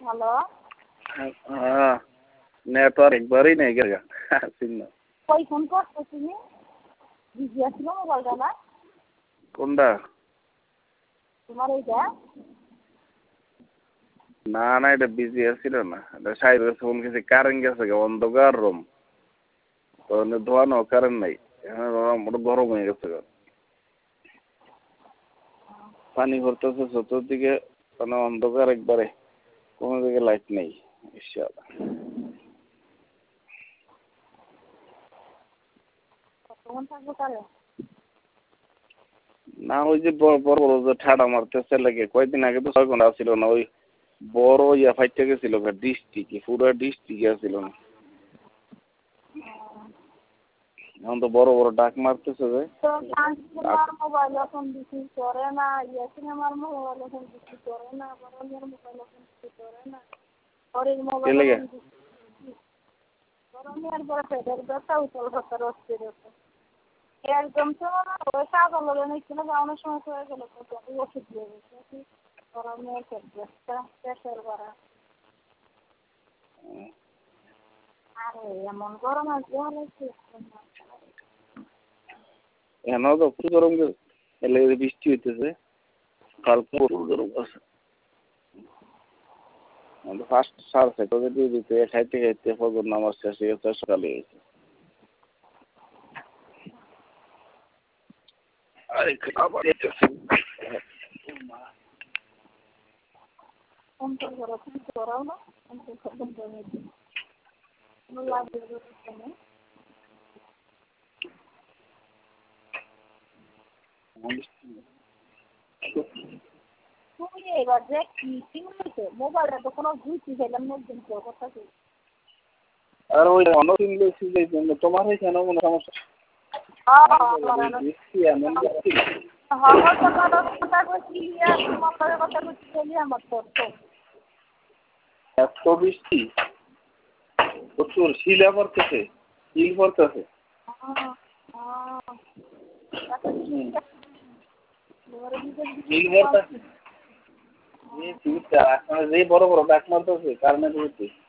Hello. হ্যাঁ, network একবারই নেই গেল সিগন্যাল। কই ফোন করছো তুমি? বিজি আছিল মোবাইলটা না? কোনটা? তোমার এইটা? না না, এটা বিজি আছিল না। এটা সাইডে ফোন গেছে, কারেন্ট গেছে, অন্ধকার রুম তো ধোয়ানো কারেন্ট নাই। এখন গরম হয়ে গেছে। পানি ভরতেছে চতুর্দিকে, মানে অন্ধকার একবারে, কোনো দিকে লাইট নেই। না, ওই যে বড় বড় যে ঠাডা মারতেছে লাগে, কয়েকদিন আগে তো 6 ঘন্টা ছিল না। ওই বড় ফাইটটা গেছিল, ডিস্ট্রিক্ট পুরো ডিস্ট্রিক্ট ছিল না। এখন তো বড় বড় ডাক মারতেছে যে মোবাইল এখন বিক্রি করে না, সিনেমার মোবাইল এখন বিক্রি করে না, গরমের মোবাইল এখন বিক্রি করে না। ঘরের মোবাইল গরমের পরে পেটের ব্যথা, উতল ব্যথা, রক্তের ব্যথা একদম তো ওই কাগজ নিচ্ছিল যাওয়ানোর সময় হয়ে গেল, ওষুধ দিয়ে গেছে গরমের পেট ব্যথা, প্রেশার বাড়া। আরে এমন গরম আছে এখন তো খুব গরম, এলে বৃষ্টি হইতেছে, কালকে প্রচুর গরম আছে। ফার্স্ট 6:30 দিয়ে দিতে খাইতে খাইতে ফজর নামাজ শেষ হয়ে গেছে, সকালে গেছে। আরে খাবার করাও না তুমি এবার যে কি হয়েছে মোবাইলটা তো কোনো বুঝতে চাইলাম না, একদিন কথা কি। আর ওই অন্য ইংলিশ তোমার হয়েছে না কোনো সমস্যা? এত বৃষ্টি, প্রচুর শিলা পড়তেছে, শিল পড়তেছে। যে বড় বড় ডাক মারতেছে কারণে